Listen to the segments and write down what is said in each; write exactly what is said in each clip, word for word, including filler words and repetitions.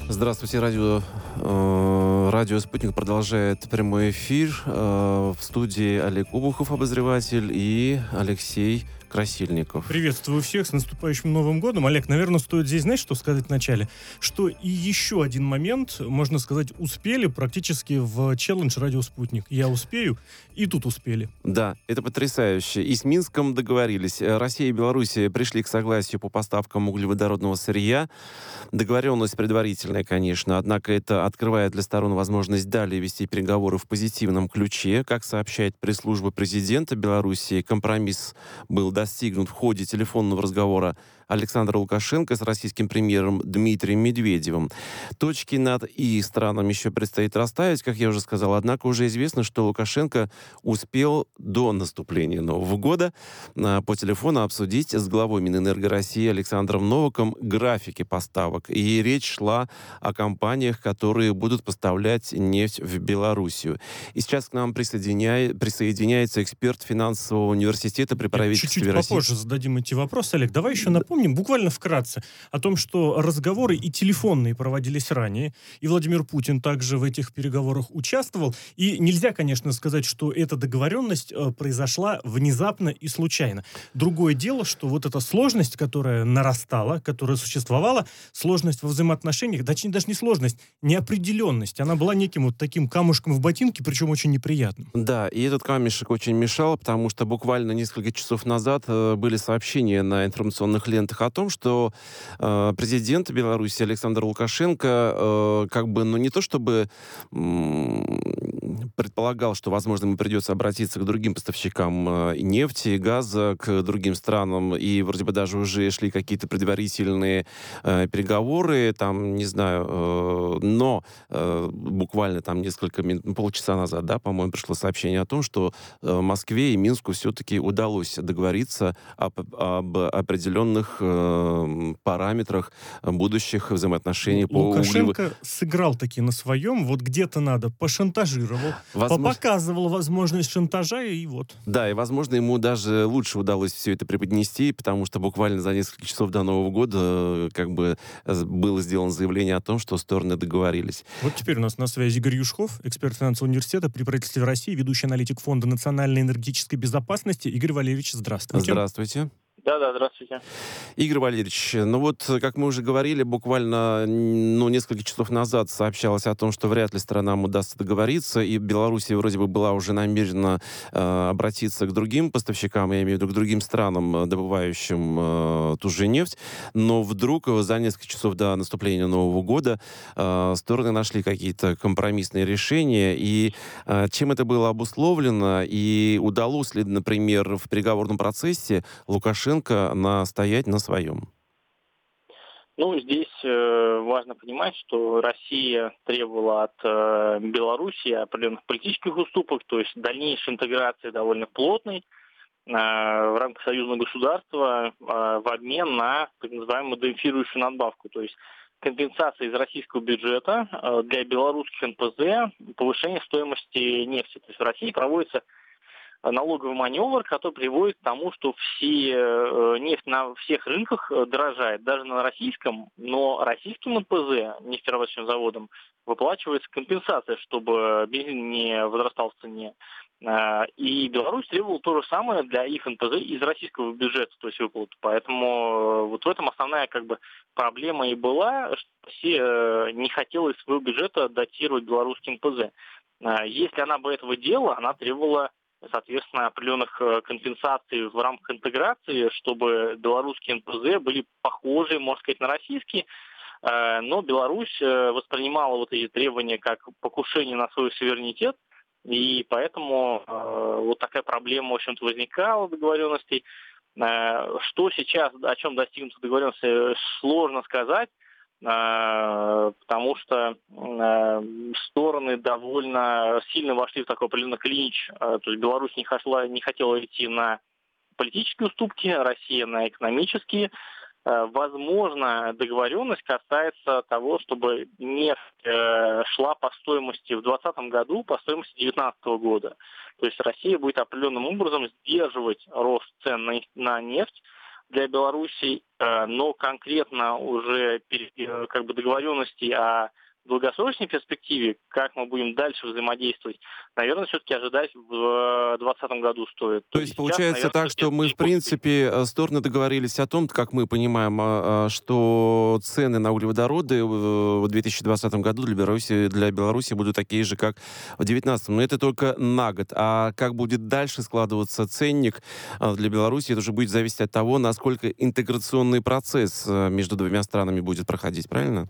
Здравствуйте, радио, э, радио «Спутник» продолжает прямой эфир. Э, в студии Олег Обухов, обозреватель, и Алексей Красильников. Приветствую всех с наступающим Новым годом. Олег, наверное, стоит здесь, знаешь, что сказать вначале? Что и еще один момент, можно сказать, успели практически в челлендж «Радио Спутник». Я успею, и тут успели. Да, это потрясающе. И с Минском договорились. Россия и Беларусь пришли к согласию по поставкам углеводородного сырья. Договоренность предварительная, конечно, однако это открывает для сторон возможность далее вести переговоры в позитивном ключе. Как сообщает пресс-служба президента Беларуси, компромисс был достигнут в ходе телефонного разговора Александра Лукашенко с российским премьером Дмитрием Медведевым. Точки над «и» странам еще предстоит расставить, как я уже сказал, однако уже известно, что Лукашенко успел до наступления Нового года а, по телефону обсудить с главой Минэнерго России Александром Новаком графики поставок. И речь шла о компаниях, которые будут поставлять нефть в Белоруссию. И сейчас к нам присоединяет, присоединяется эксперт финансового университета при правительстве Чуть-чуть России. попозже зададим эти вопросы, Олег. Давай еще напомним, буквально вкратце, о том, что разговоры и телефонные проводились ранее, и Владимир Путин также в этих переговорах участвовал. И нельзя, конечно, сказать, что эта договоренность э, произошла внезапно и случайно. Другое дело, что вот эта сложность, которая нарастала, которая существовала, сложность во взаимоотношениях, точнее, даже не сложность, неопределенность, она была неким вот таким камушком в ботинке, причем очень неприятным. Да, и этот камешек очень мешал, потому что буквально несколько часов назад э, были сообщения на информационных лентах о том, что э, президент Беларуси Александр Лукашенко э, как бы, ну не то чтобы м- предполагал, что, возможно, ему придется обратиться к другим поставщикам э, нефти, газа, к другим странам, и вроде бы даже уже шли какие-то предварительные э, переговоры, там, не знаю, э, но э, буквально там несколько минут, полчаса назад, да, по-моему, пришло сообщение о том, что э, Москве и Минску все-таки удалось договориться об, об определенных э, параметрах будущих взаимоотношений по углеводородам. Лукашенко сыграл таки на своем, вот где-то надо, пошантажировал, Возможно, показывал возможность шантажа, и вот. да, и, возможно, ему даже лучше удалось все это преподнести, потому что буквально за несколько часов до Нового года э, как бы э, было сделано заявление о том, что стороны договорились. Вот теперь у нас на связи Игорь Юшков, эксперт финансового университета при правительстве России, ведущий аналитик Фонда национальной энергетической безопасности. Игорь Валерьевич, здравствуйте. Здравствуйте. Да, да, здравствуйте. Игорь Валерьевич, ну вот, как мы уже говорили, буквально ну, несколько часов назад сообщалось о том, что вряд ли сторонам удастся договориться, и Белоруссия вроде бы была уже намерена э, обратиться к другим поставщикам, я имею в виду к другим странам, добывающим э, ту же нефть, но вдруг за несколько часов до наступления Нового года э, стороны нашли какие-то компромиссные решения, и э, чем это было обусловлено, и удалось ли, например, в переговорном процессе Лукашенко настоять на своем? Ну, здесь э, важно понимать, что Россия требовала от э, Беларуси определенных политических уступок, то есть дальнейшей интеграции довольно плотной э, в рамках союзного государства э, в обмен на так называемую демпфирующую надбавку, то есть компенсация из российского бюджета э, для белорусских эн пэ зэ повышение стоимости нефти. То есть в России проводится налоговый маневр, который приводит к тому, что все, э, нефть на всех рынках э, дорожает, даже на российском, но российским эн пэ зэ, нефтерабаточным заводом, выплачивается компенсация, чтобы бензин не возрастал в цене. Э, и Беларусь требовала то же самое для их эн пэ зэ из российского бюджета, то есть выплату. Поэтому э, вот в этом основная как бы проблема и была, что Россия э, не хотела из своего бюджета датировать белорусский эн пэ зэ. Э, если она бы этого делала, она требовала соответственно, определенных компенсаций в рамках интеграции, чтобы белорусские эн пэ зэ были похожи, можно сказать, на российские, но Беларусь воспринимала вот эти требования как покушение на свой суверенитет, и поэтому вот такая проблема, в общем-то, возникала договоренностей. Что сейчас, о чем достигнута договоренность, сложно сказать, потому что стороны довольно сильно вошли в такой определенный клинч. То есть Беларусь не хотела, не хотела идти на политические уступки, Россия на экономические. Возможно, договоренность касается того, чтобы нефть шла по стоимости в двадцатом году, по стоимости две тысячи девятнадцатого года. То есть Россия будет определенным образом сдерживать рост цен на нефть, для Беларуси, э, но конкретно уже пере- э, как бы договоренности о долгосрочной перспективе, как мы будем дальше взаимодействовать, наверное, все-таки ожидать в двадцатом году стоит. То То есть есть сейчас, получается наверное, так, все-таки что это мы, в переход. принципе, э, стороны договорились о том, как мы понимаем, а, а, что цены на углеводороды в две тысячи двадцатом году для Беларуси, для Беларуси будут такие же, как в две тысячи девятнадцатом. Но это только на год. А как будет дальше складываться ценник а, для Беларуси, это уже будет зависеть от того, насколько интеграционный процесс э, между двумя странами будет проходить, правильно?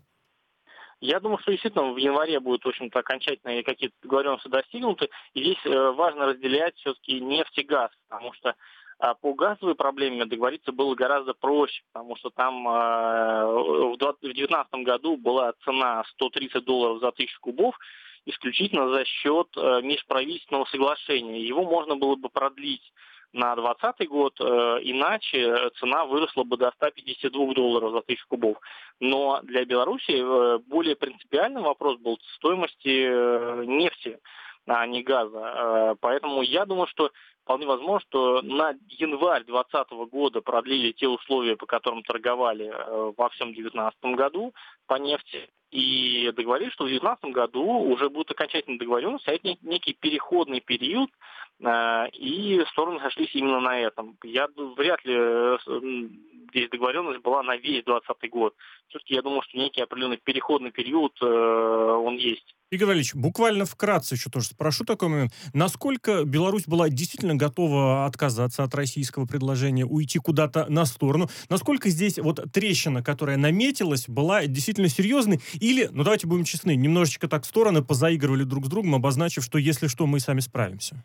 Я думаю, что действительно в январе будут, в общем-то, окончательные какие-то договоренности достигнуты. И здесь э, важно разделять все-таки нефть и газ, потому что а, по газовой проблеме договориться было гораздо проще, потому что там э, в две тысячи девятнадцатом году была цена сто тридцать долларов за тысячу кубов исключительно за счет э, межправительственного соглашения. Его можно было бы продлить на двадцатый год, э, иначе цена выросла бы до ста пятидесяти двух долларов за тысячу кубов. Но для Беларуси э, более принципиальный вопрос был стоимости э, нефти, а не газа. Э, поэтому я думаю, что вполне возможно, что на январь двадцатого года продлили те условия, по которым торговали э, во всем девятнадцатом году по нефти. И договорились, что в две тысячи девятнадцатом году уже будут окончательные договоренности, а это не- некий переходный период, э, и стороны сошлись именно на этом. Я ду- вряд ли э, с- м, здесь договоренность была на весь двадцатый год. Все-таки я думаю, что некий определенный переходный период э, он есть. Игорь Валерьевич, буквально вкратце еще тоже спрошу такой момент. Насколько Беларусь была действительно готова отказаться от российского предложения, уйти куда-то на сторону? Насколько здесь вот трещина, которая наметилась, была действительно серьезной? Или, ну давайте будем честны, немножечко так стороны позаигрывали друг с другом, обозначив, что если что, мы сами справимся?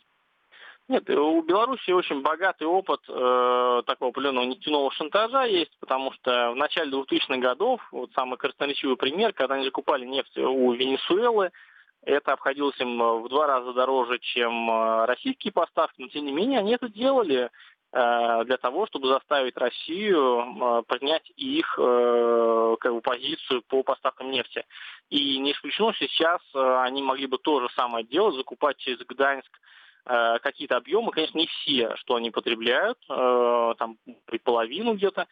Нет, э, у Беларуси очень богатый опыт э, такого определенного нефтяного шантажа есть, потому что в начале двухтысячных годов, вот самый красноречивый пример, когда они закупали нефть у Венесуэлы, это обходилось им э, в два раза дороже, чем э, российские поставки, но тем не менее они это делали э, для того, чтобы заставить Россию э, принять их э, как бы, позицию по поставкам нефти. И не исключено, что сейчас э, они могли бы то же самое делать, закупать через Гданьск э, какие-то объемы, конечно, не все, что они потребляют, э, там при половину где-то,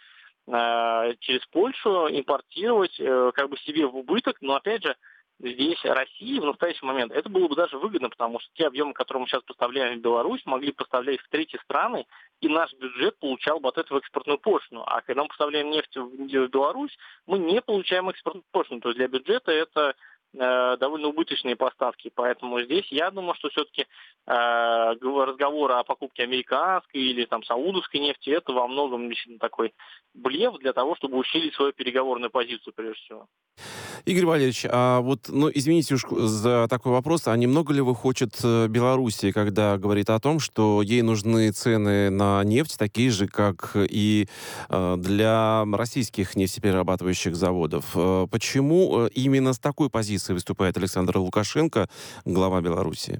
э, через Польшу импортировать э, как бы себе в убыток, но опять же, здесь России в настоящий момент это было бы даже выгодно, потому что те объемы, которые мы сейчас поставляем в Беларусь, могли поставлять в третьи страны, и наш бюджет получал бы от этого экспортную пошлину. А когда мы поставляем нефть в в Беларусь, мы не получаем экспортную пошлину. То есть для бюджета это э, довольно убыточные поставки. Поэтому здесь я думаю, что все-таки э, гов- разговор о покупке американской или там саудовской нефти, это во многом действительно такой блеф для того, чтобы усилить свою переговорную позицию прежде всего. Игорь Валерьевич, а вот, ну, извините уж за такой вопрос, а немного ли выходит э, Белоруссия, когда говорит о том, что ей нужны цены на нефть такие же, как и э, для российских нефтеперерабатывающих заводов? Э, Почему э, именно с такой позиции выступает Александр Лукашенко, глава Белоруссии?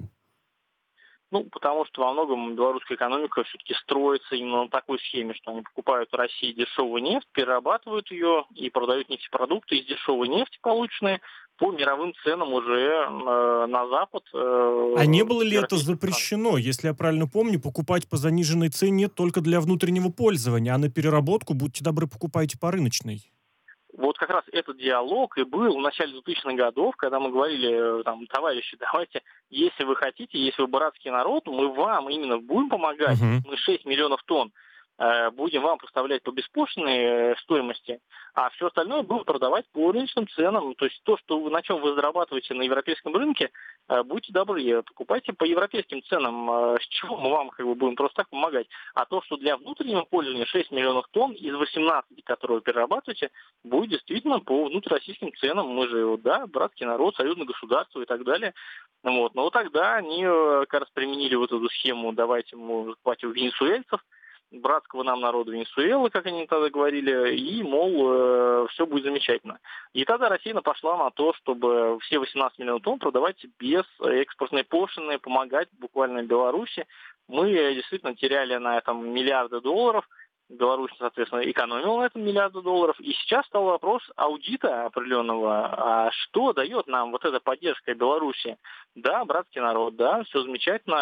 Ну, потому что во многом белорусская экономика все-таки строится именно на такой схеме, что они покупают в России дешевую нефть, перерабатывают ее и продают нефтепродукты из дешевой нефти, полученные по мировым ценам уже э, на Запад. А не Э, было ли это европейских стран. запрещено, если я правильно помню, покупать по заниженной цене только для внутреннего пользования, а на переработку, будьте добры, покупайте по рыночной? Вот как раз этот диалог и был в начале двухтысячных годов, когда мы говорили, э, там, товарищи, давайте, если вы хотите, если вы братский народ, мы вам именно будем помогать, то есть Мгм. мы шесть миллионов тонн э, будем вам поставлять по беспошлиной э, стоимости, а все остальное будем продавать по рыночным ценам. То есть то, что вы, на чем вы зарабатываете на европейском рынке, э, будьте добры, э, покупайте по европейским ценам, э, с чего мы вам как бы будем просто так помогать. А то, что для внутреннего пользования шесть миллионов тонн из восемнадцати, которые вы перерабатываете, будет действительно по внутрироссийским ценам. Мы же, вот, да, братский народ, союзное государство и так далее. Ну Вот. Но вот тогда они э, как раз применили вот эту схему, давайте мы закупать у венесуэльцев, братского нам народа Венесуэлы, как они тогда говорили, и, мол, все будет замечательно. И тогда Россия пошла на то, чтобы все восемнадцать миллионов тонн продавать без экспортной пошлины, помогать буквально Беларуси. Мы действительно теряли на этом миллиарды долларов. Беларусь, соответственно, экономила на этом миллиарды долларов. И сейчас стал вопрос аудита определенного. А что дает нам вот эта поддержка Беларуси? Да, братский народ, да, все замечательно.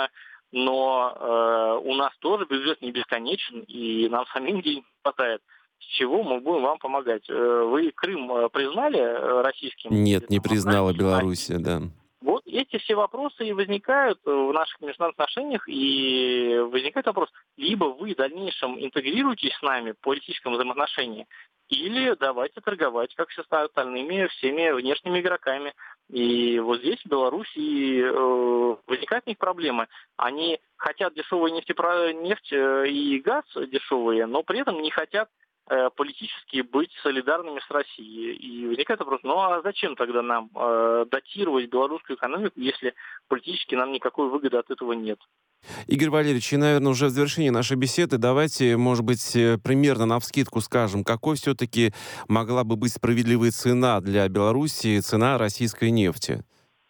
но э, у нас тоже бюджет не бесконечен, и нам самим денег не хватает. С чего мы будем вам помогать? Э, вы Крым э, признали э, российским? Нет, не Там, признала отдали? Белоруссия, да. Вот эти все вопросы и возникают в наших международных отношениях, и возникает вопрос, либо вы в дальнейшем интегрируетесь с нами по политическому взаимоотношению, или давайте торговать, как все остальными, всеми внешними игроками. И вот здесь в Беларуси э, возникают у них проблемы. Они хотят дешевые нефтепро... нефть и газ дешевые, но при этом не хотят политически быть солидарными с Россией. И возникает вопрос, ну а зачем тогда нам э, датировать белорусскую экономику, если политически нам никакой выгоды от этого нет? Игорь Валерьевич, и, наверное, уже в завершении нашей беседы давайте, может быть, примерно навскидку скажем, какой все-таки могла бы быть справедливая цена для Белоруссии, цена российской нефти?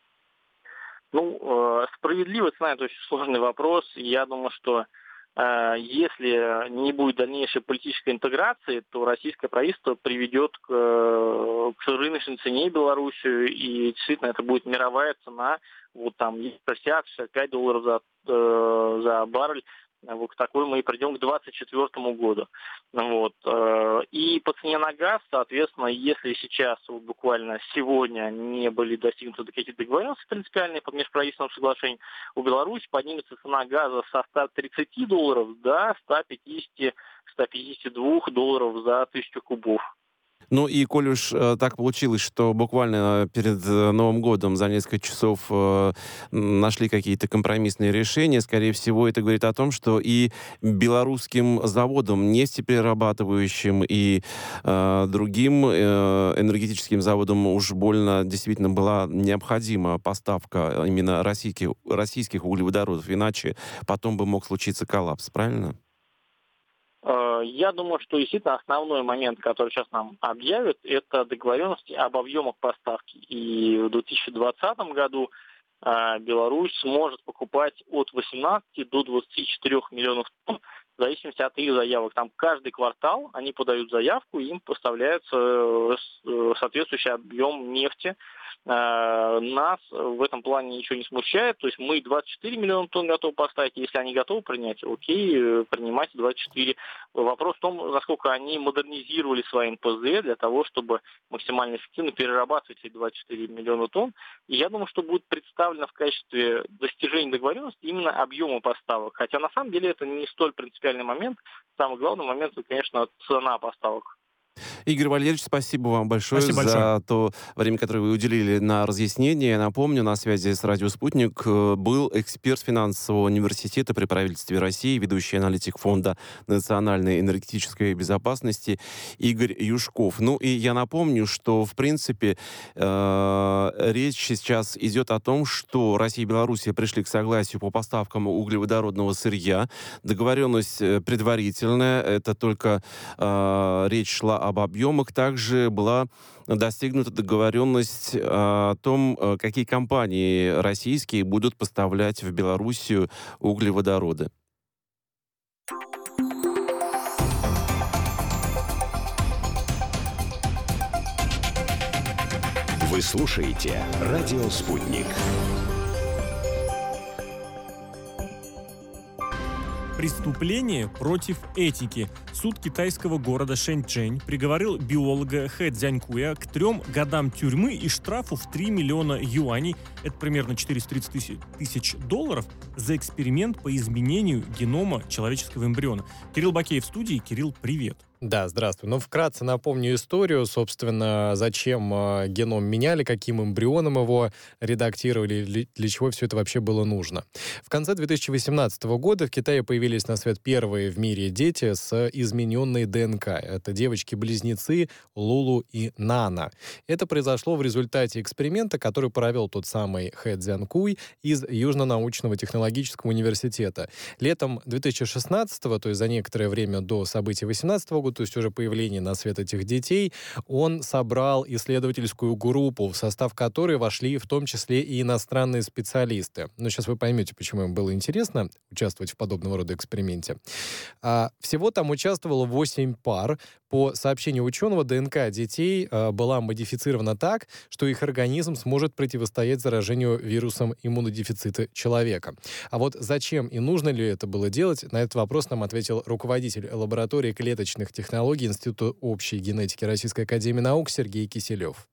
Ну, э, справедливая цена – это очень сложный вопрос. Я думаю, что если не будет дальнейшей политической интеграции, то российское правительство приведет к, к рыночной цене Белоруссию, и действительно это будет мировая цена, вот там шестьдесят-шестьдесят пять долларов за, э, за баррель. Вот к такой мы и придем к двадцать четвёртому году. Вот. И по цене на газ, соответственно, если сейчас, вот буквально сегодня, не были достигнуты какие-то договоренности принципиальные по межправительственному соглашению, у Беларуси поднимется цена газа со ста тридцати долларов до ста пятидесяти - ста пятидесяти двух долларов за тысячу кубов. Ну и коль уж э, так получилось, что буквально перед э, Новым годом за несколько часов э, нашли какие-то компромиссные решения, скорее всего, это говорит о том, что и белорусским заводам, нефтеперерабатывающим, и э, другим э, энергетическим заводам уж больно действительно была необходима поставка именно российских, российских углеводородов, иначе потом бы мог случиться коллапс, правильно? Я думаю, что действительно основной момент, который сейчас нам объявят, это договоренности об объемах поставки. И в две тысячи двадцатом году Беларусь сможет покупать от восемнадцати до двадцати четырёх миллионов тонн, в зависимости от их заявок. Там каждый квартал они подают заявку, и им поставляется соответствующий объем нефти. Нас в этом плане ничего не смущает. То есть мы двадцать четыре миллиона тонн готовы поставить. Если они готовы принять, окей, принимайте двадцать четыре. Вопрос в том, насколько они модернизировали свои эн пэ зэ для того, чтобы максимально эффективно перерабатывать эти двадцать четыре миллиона тонн. И я думаю, что будет представлено в качестве достижения договоренности именно объема поставок. Хотя на самом деле это не столь принципиальный момент. Самый главный момент, это, конечно, цена поставок. Игорь Валерьевич, спасибо вам большое Спасибо за большое. то время, которое вы уделили на разъяснение. Напомню, на связи с «Радио Спутник» был эксперт финансового университета при правительстве России, ведущий аналитик Фонда национальной энергетической безопасности Игорь Юшков. Ну и я напомню, что, в принципе, э, речь сейчас идет о том, что Россия и Белоруссия пришли к согласию по поставкам углеводородного сырья. Договоренность предварительная, это только э, речь шла об объемах. Также была достигнута договоренность о том, какие компании российские будут поставлять в Белоруссию углеводороды. Вы слушаете «Радио Спутник». Преступление против этики. Суд китайского города Шэньчжэнь приговорил биолога Хэ Цзянькуя к трем годам тюрьмы и штрафу в три миллиона юаней, это примерно четыреста тридцать тысяч долларов, за эксперимент по изменению генома человеческого эмбриона. Кирилл Бакеев в студии. Кирилл, привет. Да, здравствуй. Ну, вкратце напомню историю, собственно, зачем э, геном меняли, каким эмбрионом его редактировали, для чего все это вообще было нужно. В конце две тысячи восемнадцатого года в Китае появились на свет первые в мире дети с измененной дэ эн ка. Это девочки-близнецы Лулу и Нана. Это произошло в результате эксперимента, который провел тот самый Хэ Цзянькуй из Южно-научного технологического университета. Летом две тысячи шестнадцатого, то есть за некоторое время до событий две тысячи восемнадцатого года, свадьбу, то есть уже появление на свет этих детей, он собрал исследовательскую группу, в состав которой вошли в том числе и иностранные специалисты. Но сейчас вы поймете, почему им было интересно участвовать в подобного рода эксперименте. А, всего там участвовало восемь пар. По сообщению ученого, ДНК детей а, была модифицирована так, что их организм сможет противостоять заражению вирусом иммунодефицита человека. А вот зачем и нужно ли это было делать, на этот вопрос нам ответил руководитель лаборатории клеточных технологий Института общей генетики Российской академии наук Сергей Киселев.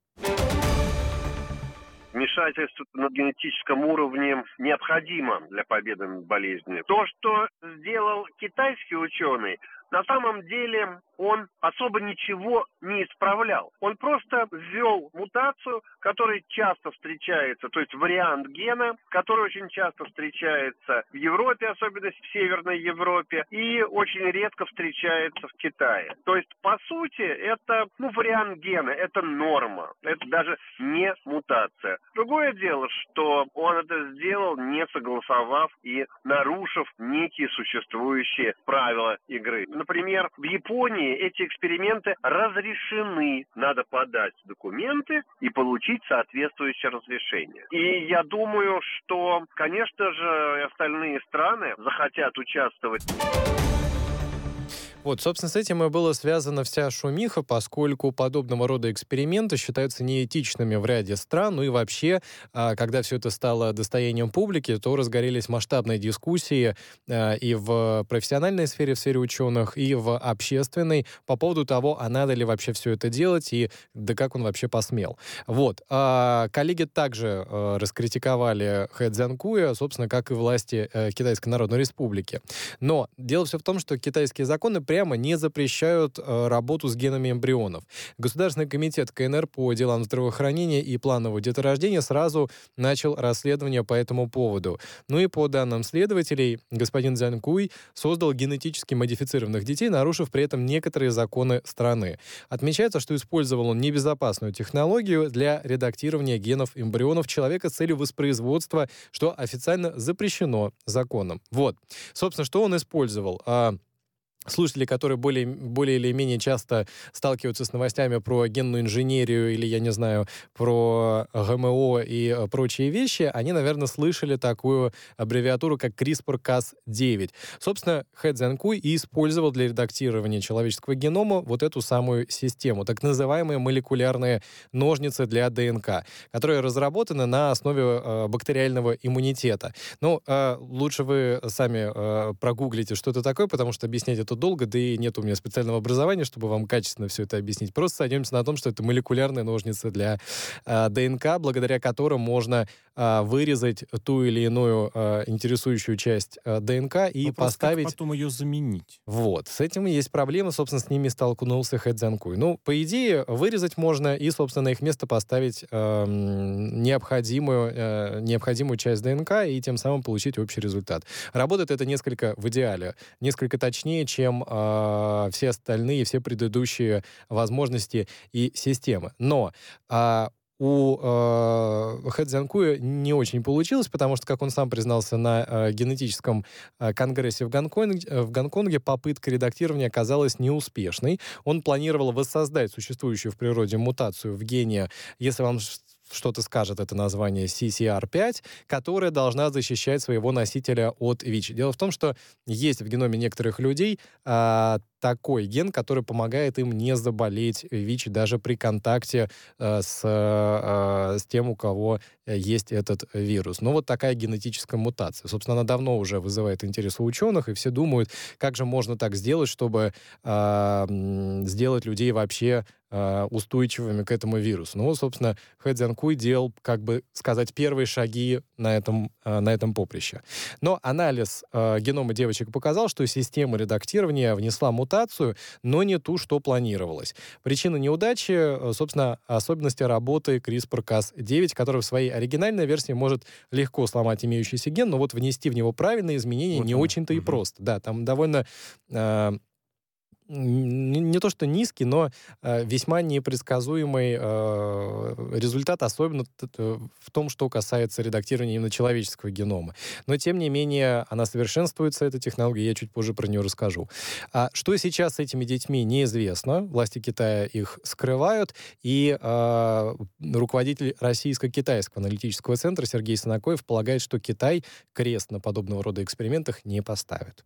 Вмешательство на генетическом уровне необходимо для победы над болезнью. То, что сделал китайский ученый, на самом деле он особо ничего не исправлял. Он просто ввел мутацию, которая часто встречается, то есть вариант гена, который очень часто встречается в Европе, особенно в Северной Европе, и очень редко встречается в Китае. То есть, по сути, это ну, вариант гена, это норма, это даже не мутация. Другое дело, что он это сделал, не согласовав и нарушив некие существующие правила игры. Например, в Японии эти эксперименты разрешены. Надо подать документы и получить соответствующее разрешение. И я думаю, что, конечно же, остальные страны захотят участвовать. Вот, собственно, с этим и была связана вся шумиха, поскольку подобного рода эксперименты считаются неэтичными в ряде стран. Ну и вообще, когда все это стало достоянием публики, то разгорелись масштабные дискуссии и в профессиональной сфере, в сфере ученых, и в общественной по поводу того, а надо ли вообще все это делать, и да как он вообще посмел. Вот. Коллеги также раскритиковали Хэ Цзянькуя, собственно, как и власти Китайской Народной Республики. Но дело все в том, что китайские законы прямо не запрещают э, работу с генами эмбрионов. Государственный комитет ка эн эр по делам здравоохранения и планового деторождения сразу начал расследование по этому поводу. Ну и по данным следователей, господин Цзянькуй создал генетически модифицированных детей, нарушив при этом некоторые законы страны. Отмечается, что использовал он небезопасную технологию для редактирования генов эмбрионов человека с целью воспроизводства, что официально запрещено законом. Вот. Собственно, что он использовал? Слушатели, которые более, более или менее часто сталкиваются с новостями про генную инженерию или, я не знаю, про гэ эм о и прочие вещи, они, наверное, слышали такую аббревиатуру, как криспр кас девять. Собственно, Хэ Цзянькуй и использовал для редактирования человеческого генома вот эту самую систему, так называемые молекулярные ножницы для ДНК, которые разработаны на основе э, бактериального иммунитета. Ну, э, лучше вы сами э, прогуглите, что это такое, потому что объяснять это долго, да и нет у меня специального образования, чтобы вам качественно все это объяснить. Просто сойдемся на том, что это молекулярные ножницы для э, ДНК, благодаря которым можно э, вырезать ту или иную э, интересующую часть э, ДНК и Вопрос, поставить... как потом ее заменить? Вот. С этим есть проблемы, собственно, с ними столкнулся Хэ Цзянькуй. Ну, по идее, вырезать можно и, собственно, на их место поставить э, необходимую, э, необходимую часть ДНК и тем самым получить общий результат. Работает это несколько, в идеале, несколько точнее, чем э, все остальные, все предыдущие возможности и системы. Но э, у э, Хэ Цзянькуя не очень получилось, потому что, как он сам признался на э, генетическом э, конгрессе в Гонконге, э, в Гонконге, попытка редактирования оказалась неуспешной. Он планировал воссоздать существующую в природе мутацию в гене, если вам что-то скажет это название, си си ар пять, которая должна защищать своего носителя от ВИЧ. Дело в том, что есть в геноме некоторых людей а, такой ген, который помогает им не заболеть ВИЧ даже при контакте а, с, а, с тем, у кого есть этот вирус. Ну, вот такая генетическая мутация. Собственно, она давно уже вызывает интерес у ученых, и все думают, как же можно так сделать, чтобы а, сделать людей вообще устойчивыми к этому вирусу. Ну, вот, собственно, Хэ Цзянькуй делал, как бы сказать, первые шаги на этом, на этом поприще. Но анализ э, генома девочек показал, что система редактирования внесла мутацию, но не ту, что планировалось. Причина неудачи, собственно, особенности работы криспр кас девять, который в своей оригинальной версии может легко сломать имеющийся ген, но вот внести в него правильные изменения вот не он. очень-то и просто. Да, там довольно... Э, не, не то что низкий, но э, весьма непредсказуемый э, результат, особенно в том, что касается редактирования именно человеческого генома. Но, тем не менее, она совершенствуется, эта технология, я чуть позже про нее расскажу. А что сейчас с этими детьми, неизвестно. Власти Китая их скрывают, и э, руководитель Российско-Китайского аналитического центра Сергей Санакоев полагает, что Китай крест на подобного рода экспериментах не поставит.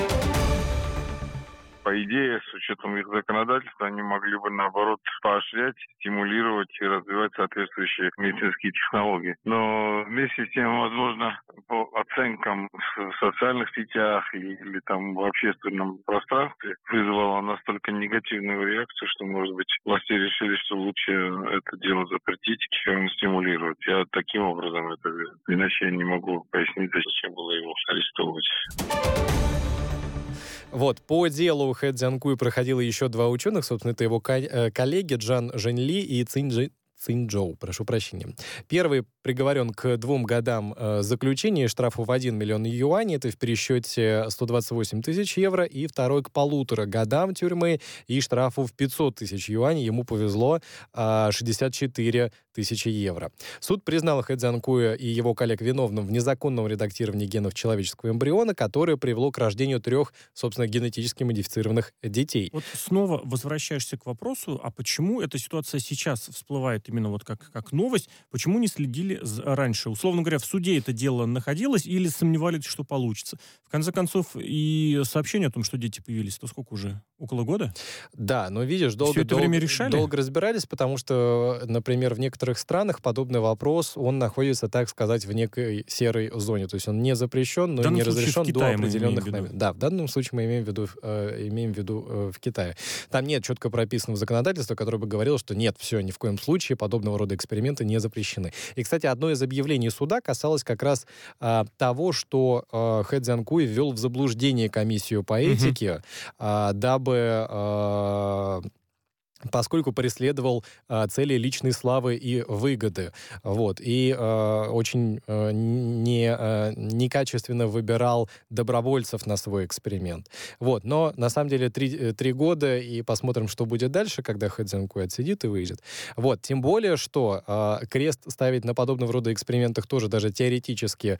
По идее, с учетом их законодательства, они могли бы, наоборот, поощрять, стимулировать и развивать соответствующие медицинские технологии. Но вместе с тем, возможно, по оценкам в социальных сетях или там в общественном пространстве вызвало настолько негативную реакцию, что, может быть, власти решили, что лучше это дело запретить, чем стимулировать. Я таким образом это вижу. Иначе я не могу пояснить, зачем было его арестовывать. Вот, по делу Хэ Цзянкуй проходило еще два ученых, собственно, это его коллеги Джан Жэньли и Цинь Циньчжоу, прошу прощения. Первый приговорен к двум годам э, заключения и штрафу в один миллион юаней, это в пересчете сто двадцать восемь тысяч евро, и второй к полутора годам тюрьмы и штрафу в пятьсот тысяч юаней. Ему повезло э, шестьдесят четыре тысячи евро. Суд признал Хэ Цзянкуя и его коллег виновным в незаконном редактировании генов человеческого эмбриона, которое привело к рождению трех, собственно, генетически модифицированных детей. Вот снова возвращаешься к вопросу, а почему эта ситуация сейчас всплывает именно вот как, как новость, почему не следили раньше? Условно говоря, в суде это дело находилось или сомневались, что получится? В конце концов, и сообщение о том, что дети появились, то сколько уже? Около года? Да, но видишь, долго, Все это долго, время решали? долго разбирались, потому что, например, в некоторых странах подобный вопрос, он находится, так сказать, в некой серой зоне. То есть он не запрещен, но не разрешен до определенных моментов. Да, в данном случае мы имеем в виду, э, имеем в виду э, в Китае. Там нет четко прописанного законодательства, которое бы говорило, что нет, все, ни в коем случае подобного рода эксперименты не запрещены. И, кстати, одно из объявлений суда касалось как раз э, того, что э, Хэ Цзянкуй ввел в заблуждение комиссию по этике, э, дабы э, поскольку преследовал э, цели личной славы и выгоды. Вот. И э, очень э, не, э, некачественно выбирал добровольцев на свой эксперимент. Вот. Но, на самом деле, три, три года, и посмотрим, что будет дальше, когда Хэ Цзянкуй отсидит и выйдет. Вот. Тем более, что э, крест ставить на подобного рода экспериментах тоже даже теоретически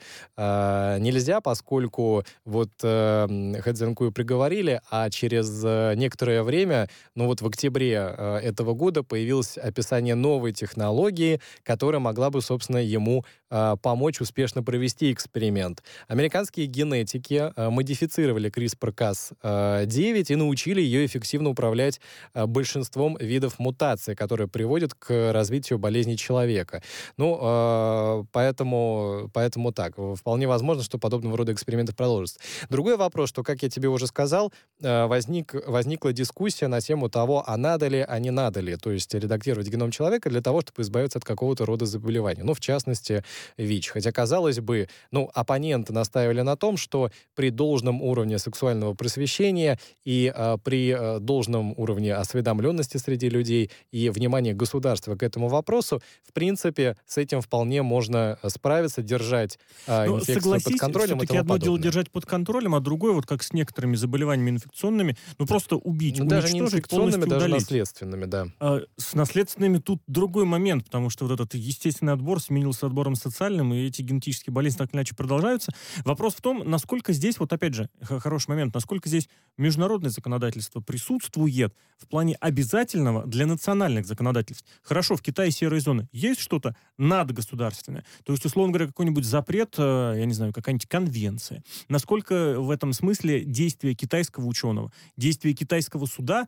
э, нельзя, поскольку вот э, Хэ Цзянкую приговорили, а через э, некоторое время, ну вот в октябре этого года появилось описание новой технологии, которая могла бы, собственно, ему э, помочь успешно провести эксперимент. Американские генетики э, модифицировали CRISPR Cas девять и научили ее эффективно управлять э, большинством видов мутаций, которые приводят к развитию болезней человека. Ну, э, поэтому, поэтому так. Вполне возможно, что подобного рода эксперименты продолжатся. Другой вопрос, что, как я тебе уже сказал, э, возник, возникла дискуссия на тему того, а надо ли, а не надо ли, то есть редактировать геном человека для того, чтобы избавиться от какого-то рода заболевания. Ну, в частности, ВИЧ. Хотя, казалось бы, ну, оппоненты настаивали на том, что при должном уровне сексуального просвещения и э, при э, должном уровне осведомленности среди людей и внимания государства к этому вопросу, в принципе, с этим вполне можно справиться, держать э, Но инфекцию под контролем и тому одно подобное. дело держать под контролем, а другое, вот как с некоторыми заболеваниями инфекционными, ну, просто убить, ну, уничтожить, даже не инфекционными, даже удалить. наследственными, да. А, с наследственными тут другой момент, потому что вот этот естественный отбор сменился отбором социальным, и эти генетические болезни так или иначе продолжаются. Вопрос в том, насколько здесь, вот опять же, хороший момент, насколько здесь международное законодательство присутствует в плане обязательного для национальных законодательств. Хорошо, в Китае серые зоны. Есть что-то надгосударственное? То есть, условно говоря, какой-нибудь запрет, я не знаю, какая-нибудь конвенция. Насколько в этом смысле действия китайского ученого, действия китайского суда,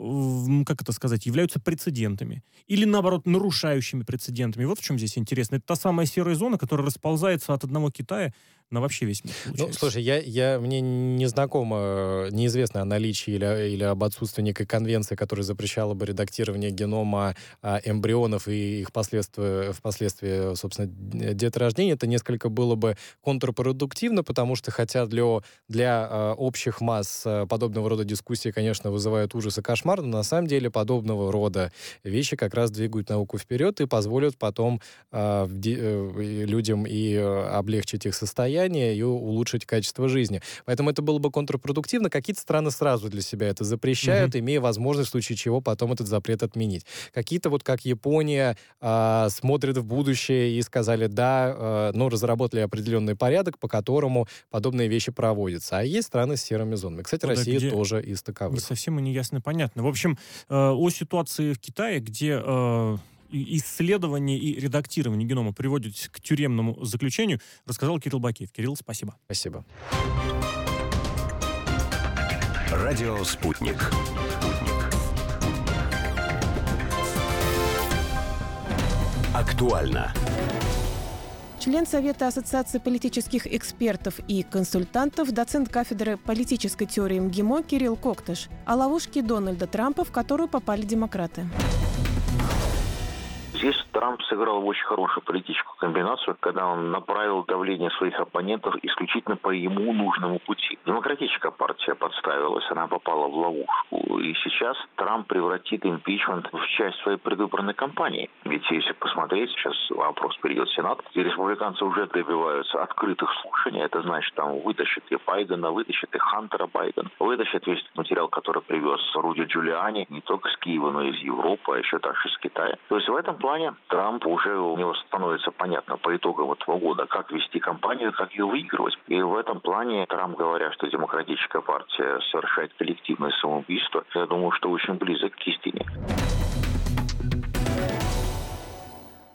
как это сказать, являются прецедентами. Или, наоборот, нарушающими прецедентами. Вот в чем здесь интересно. Это та самая серая зона, которая расползается от одного Китая на вообще весь мир, получается. Ну, слушай, я, я, мне не знакомо, неизвестно о наличии или, или об отсутствии некой конвенции, которая запрещала бы редактирование генома а, эмбрионов и их последствия, впоследствии, собственно, деторождения. Это несколько было бы контрпродуктивно, потому что, хотя для, для а, общих масс а, подобного рода дискуссии, конечно, вызывают ужас и кошмар, но на самом деле подобного рода вещи как раз двигают науку вперед и позволят потом а, в, ди, людям и а, облегчить их состояние, благосостояние и улучшить качество жизни. Поэтому это было бы контрпродуктивно. Какие-то страны сразу для себя это запрещают, mm-hmm. имея возможность в случае чего потом этот запрет отменить. Какие-то, вот как Япония, э, смотрят в будущее и сказали, да, э, ну, разработали определенный порядок, по которому подобные вещи проводятся. А есть страны с серыми зонами. Кстати, ну, Россия да, тоже из таковых. Не совсем и неясно понятно. В общем, э, о ситуации в Китае, где э, исследование и редактирование генома приводит к тюремному заключению, рассказал Кирилл Бакеев. Кирилл, спасибо. Спасибо. Радио «Спутник». Актуально. Член Совета Ассоциации политических экспертов и консультантов, доцент кафедры политической теории МГИМО Кирилл Коктыш о ловушке Дональда Трампа, в которую попали демократы. Здесь Трамп сыграл в очень хорошую политическую комбинацию, когда он направил давление своих оппонентов исключительно по ему нужному пути. Демократическая партия подставилась, она попала в ловушку. И сейчас Трамп превратит импичмент в часть своей предвыборной кампании. Ведь если посмотреть, сейчас вопрос перейдет в Сенат, и республиканцы уже добиваются открытых слушаний. Это значит, там вытащат и Байдена, вытащат и Хантера Байдена, вытащат весь материал, который привез Руди Джулиани, не только с Киева, но и из Европы, а еще также из Китая. То есть в этом плане Трамп уже, у него становится понятно по итогам этого года, как вести кампанию, как ее выигрывать. И в этом плане Трамп, говоря, что демократическая партия совершает коллективное самоубийство, я думаю, что очень близок к истине.